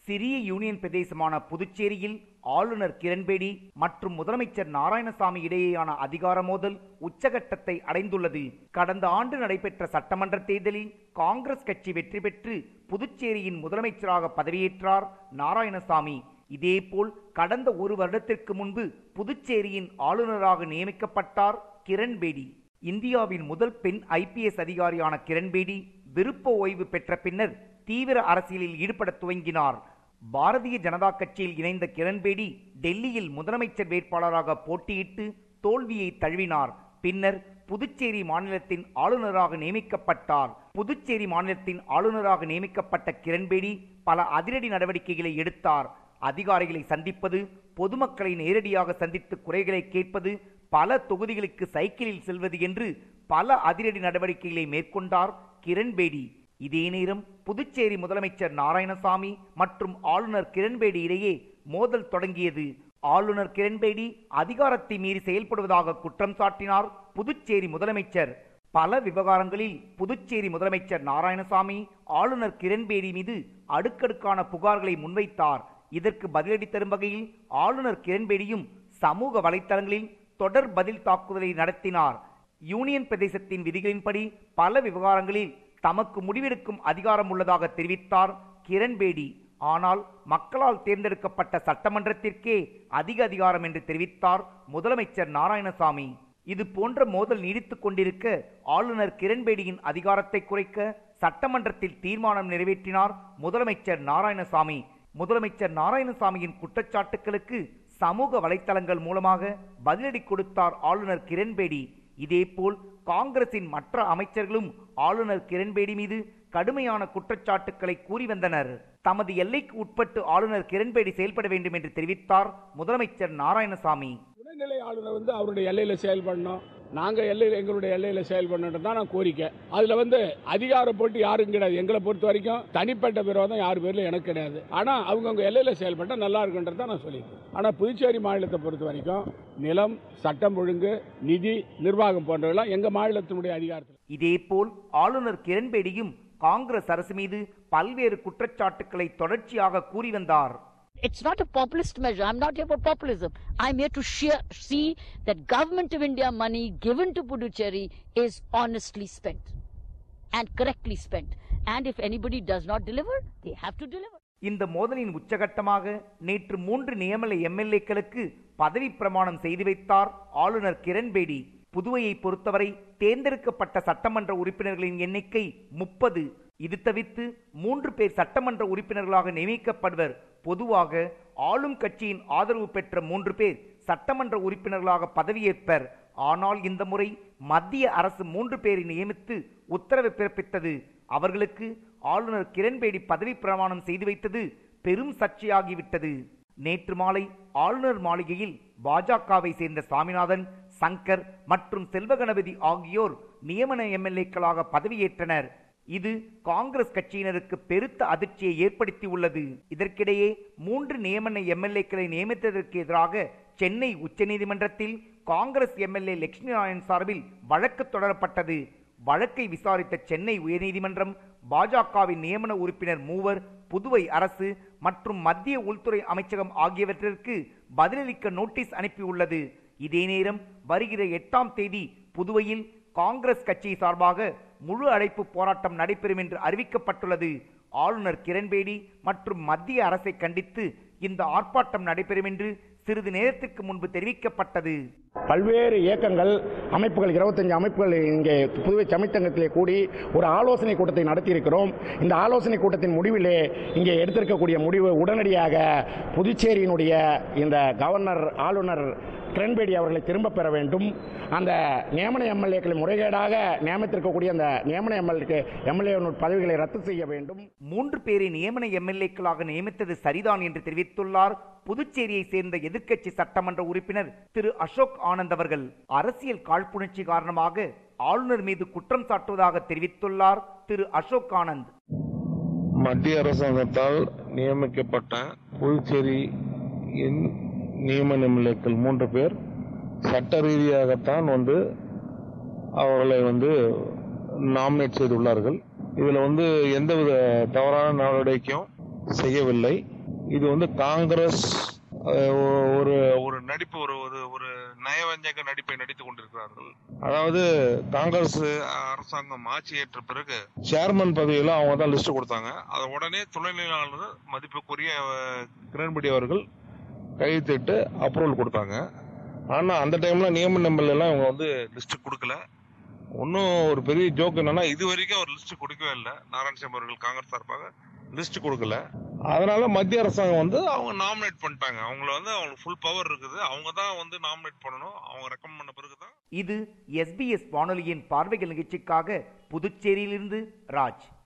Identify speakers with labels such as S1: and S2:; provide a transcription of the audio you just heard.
S1: சிறிய யூனியன் பிரதேசமான புதுச்சேரியில் ஆளுநர் கிரண்பேடி மற்றும் முதலமைச்சர் நாராயணசாமி இடையேயான அதிகார மோதல் உச்சகட்டத்தை அடைந்துள்ளது. கடந்த ஆண்டு நடைபெற்ற சட்டமன்ற தேர்தலில் காங்கிரஸ் கட்சி வெற்றி பெற்று புதுச்சேரியின் முதலமைச்சராக பதவியேற்றார் நாராயணசாமி. இதேபோல் கடந்த ஒரு வருடத்திற்கு முன்பு புதுச்சேரியின் ஆளுநராக நியமிக்கப்பட்டார் கிரண்பேடி. இந்தியாவின் முதல் பெண் IPS அதிகாரியான கிரண்பேடி விருப்ப ஓய்வு பெற்ற பின்னர் தீவிர அரசியலில் ஈடுபட துவங்கினார். பாரதிய ஜனதா கட்சியில் இணைந்த கிரண்பேடி டெல்லியில் முதலமைச்சர் வேட்பாளராக போட்டியிட்டு தோல்வியை தழுவினார். பின்னர் புதுச்சேரி மாநிலத்தின் ஆளுநராக நியமிக்கப்பட்டார். புதுச்சேரி மாநிலத்தின் ஆளுநராக நியமிக்கப்பட்ட கிரண்பேடி பல அதிரடி நடவடிக்கைகளை எடுத்தார். அதிகாரிகளை சந்திப்பது, பொதுமக்களை நேரடியாக சந்தித்து குறைகளை கேட்பது, பல தொகுதிகளுக்கு சைக்கிளில் செல்வது என்று பல அதிரடி நடவடிக்கைகளை மேற்கொண்டார் கிரண்பேடி. இதே நேரம் புதுச்சேரி முதலமைச்சர் நாராயணசாமி மற்றும் ஆளுநர் கிரண்பேடி இடையே மோதல் தொடங்கியது. ஆளுநர் கிரண்பேடி அதிகாரத்தை மீறி செயல்படுவதாக குற்றம் சாட்டினார் புதுச்சேரி முதலமைச்சர். பல விவகாரங்களில் புதுச்சேரி முதலமைச்சர் நாராயணசாமி ஆளுநர் கிரண்பேடி மீது அடுக்கடுக்கான புகார்களை முன்வைத்தார். இதற்கு பதிலடி தரும் வகையில் ஆளுநர் கிரண்பேடியும் சமூக வலைத்தளங்களில் தொடர் பதில் தாக்குதலை நடத்தினார். யூனியன் பிரதேசத்தின் விதிகளின்படி பல விவகாரங்களில் தமக்கு முடிவெடுக்கும் அதிகாரம் உள்ளதாக தெரிவித்தார் கிரண்பேடி. ஆனால் மக்களால் தேர்ந்தெடுக்கப்பட்ட சட்டமன்றத்திற்கே அதிக அதிகாரம் என்று தெரிவித்தார் முதலமைச்சர் நாராயணசாமி. இது போன்ற மோதல் நீடித்துக் கொண்டிருக்க ஆளுநர் கிரண்பேடியின் அதிகாரத்தை குறைக்க சட்டமன்றத்தில் தீர்மானம் நிறைவேற்றினார் முதலமைச்சர் நாராயணசாமி. முதலமைச்சர் நாராயணசாமியின் குற்றச்சாட்டுகளுக்கு சமூக வலைத்தளங்கள் மூலமாக பதிலடி கொடுத்தார் ஆளுநர் கிரண்பேடி. இதேபோல் காங்கிரசின் மற்ற அமைச்சர்களும் ஆளுநர் கிரண்பேடி மீது கடுமையான குற்றச்சாட்டுக்களை கூறி வந்தனர். தமது எல்லைக்கு உட்பட்டு ஆளுநர் கிரண்பேடி செயல்பட வேண்டும் என்று தெரிவித்தார் முதலமைச்சர் நாராயணசாமி.
S2: துணைநிலை ஆளுநர் அவருடைய எல்லையில செயல்படணும், நாங்க எங்களுடைய எல்லையில செயல்படணும் தான் நான் கோரிக்கை. அதுல அதிகார போட்டு யாரும் கிடையாது. எங்களை பொறுத்த வரைக்கும் தனிப்பட்ட விரோதம் யாரு பேர்ல எனக்கு கிடையாது. ஆனா அவங்க எல்லையில செயல்பட்டா நல்லா இருக்குன்றது தான் நான் சொல்லியிருக்கேன். ஆனா புதுச்சேரி மாநிலத்தை பொறுத்த வரைக்கும் நிலம், சட்டம் ஒழுங்கு, நிதி, நிர்வாகம் போன்றவெல்லாம் எங்க மாநிலத்தினுடைய அதிகாரத்தில்.
S1: இதேபோல் ஆளுநர் கிரண்பேடியும் காங்கிரஸ் அரசு மீது பல்வேறு குற்றச்சாட்டுக்களை தொடர்ச்சியாக கூறி வந்தார்.
S3: It's not a populist measure. I'm not here for populism. I'm here to see that Government of India money given to Puducherry is honestly spent and correctly spent. And if anybody does not deliver, they have to deliver.
S1: இந்த மோதலின் உச்சகட்டமாக நேற்று 3 நியமன MLAக்களுக்கு பதவி பிரமாணம் செய்து வைத்தார் ஆளுநர் கிரண்பேடி. புதுவையை பொறுத்தவரை தேர்ந்தெடுக்கப்பட்ட சட்டமன்ற உறுப்பினர்களின் எண்ணிக்கை 30. இது தவிர்த்து 3 பேர் சட்டமன்ற உறுப்பினர்களாக நியமிக்கப்படுவர். பொதுவாக ஆளும் கட்சியின் ஆதரவு பெற்ற 3 பேர் சட்டமன்ற உறுப்பினர்களாக பதவியேற்பர். ஆனால் இந்த முறை மத்திய அரசு 3 பேரை நியமித்து உத்தரவு பிறப்பித்தது. அவர்களுக்கு ஆளுநர் கிரண்பேடி பதவி பிரமாணம் செய்து வைத்தது பெரும் சர்ச்சையாகிவிட்டது. நேற்று மாலை ஆளுநர் மாளிகையில் பாஜகவை சேர்ந்த சாமிநாதன், சங்கர் மற்றும் செல்வகணபதி ஆகியோர் நியமன MLAக்களாக பதவியேற்றனர். இது காங்கிரஸ் கட்சியினருக்கு பெருத்த அதிர்ச்சியை ஏற்படுத்தி உள்ளது. இதற்கிடையே 3 நியமன MLAக்களை நியமித்ததற்கு எதிராக சென்னை உச்சநீதிமன்றத்தில் காங்கிரஸ் MLA லட்சுமி நாராயணன் சார்பில் வழக்கு தொடரப்பட்டது. வழக்கை விசாரித்த சென்னை உயர்நீதிமன்றம் பாஜகவின் நியமன உறுப்பினர் 3 புதுவை அரசு மற்றும் மத்திய உள்துறை அமைச்சகம் ஆகியவற்றிற்கு பதிலளிக்க நோட்டீஸ் அனுப்பியுள்ளது. இதே நேரம் வருகிற 8ஆம் தேதி புதுவையில் காங்கிரஸ் கட்சி சார்பாக முழு அடைப்பு போராட்டம் நடைபெறும் என்று அறிவிக்கப்பட்டுள்ளது. ஆளுநர் கிரண்பேடி மற்றும் மத்திய அரசை கண்டித்து இந்த ஆர்ப்பாட்டம் நடைபெறும் என்று சிறிது நேரத்திற்கு முன்பு தெரிவிக்கப்பட்டது.
S4: பல்வேறு இயக்கங்கள், அமைப்புகள், 25 அமைப்புகள் இங்கே புதுவை தமிழ்ச்சங்கத்திலே கூடி ஒரு ஆலோசனை கூட்டத்தை நடத்தியிருக்கிறோம். இந்த ஆலோசனை கூட்டத்தின் முடிவிலே இங்கே எடுத்திருக்கக்கூடிய முடிவு உடனடியாக புதுச்சேரியினுடைய இந்த கவர்னர் ஆளுநர் கிரண்பேடி அவர்களை திரும்ப பெற வேண்டும். அந்த நியமன MLAக்களை முறைகேடாக நியமித்திருக்கக்கூடிய அந்த நியமன MLA பதவிகளை ரத்து செய்ய வேண்டும்.
S1: 3 பேரை நியமன MLAக்களாக நியமித்தது சரிதான் என்று தெரிவித்துள்ளார் புதுச்சேரியை சேர்ந்த எதிர்க்கட்சி சட்டமன்ற உறுப்பினர் திரு அசோக் ஆனந்த் அவர்கள். அரசியல் காழ்ப்புணர்ச்சி காரணமாக ஆளுநர் மீது குற்றம் சாட்டுவதாக தெரிவித்துள்ளார் திரு அசோக் ஆனந்த்.
S5: மத்திய அரசாங்கத்தால் நியமிக்கப்பட்ட புதுச்சேரியின் நியமன MLAக்கள் 3 பேர் சட்ட ரீதியாகத்தான் அவர்களை நாமினேட் செய்துள்ளார்கள். இதுல எந்தவித தவறான நடவடிக்கையும் செய்யவில்லை. இது வந்து காங்கிரஸ் ஒரு ஒரு நடிப்பு ஒரு நயவஞ்சக நடிப்பை நடித்துக் கொண்டிருக்கிறார்கள். அதாவது காங்கிரஸ் அரசாங்கம் ஆட்சி ஏற்ற பிறகு சேர்மன் பதவியில அவங்க தான் லிஸ்ட் கொடுத்தாங்க. அதை உடனே துணைநிலை ஆளுநர் மதிப்புக்குரிய கிரண்பேடி அவர்கள் கையெழுத்திட்டு அப்ரூவல் கொடுத்தாங்க. ஆனா அந்த டைம்ல நியமன நம்பர் எல்லாம் இவங்க வந்து லிஸ்ட் கொடுக்கல. ஒன்னும் ஒரு பெரிய ஜோக் என்னன்னா, இது வரைக்கும் அவர் லிஸ்ட் கொடுக்கவே இல்லை. நாராயணசாமி அவர்கள் காங்கிரஸ் சார்பாக லிஸ்ட் கொடுக்கல. அதனால மத்திய அரசாங்கம் வந்து அவங்க நாமினேட் பண்ணிட்டாங்க. அவங்களுக்கு ஃபுல் பவர் இருக்குது. அவங்க தான் வந்து நாமினேட் பண்ணணும். அவங்க ரெக்கமெண்ட் பண்ண பிறகுதான்.
S1: இது SBS வானொலியின் பார்வைகள் நிகழ்ச்சிக்காக புதுச்சேரியிலிருந்து ராஜ்.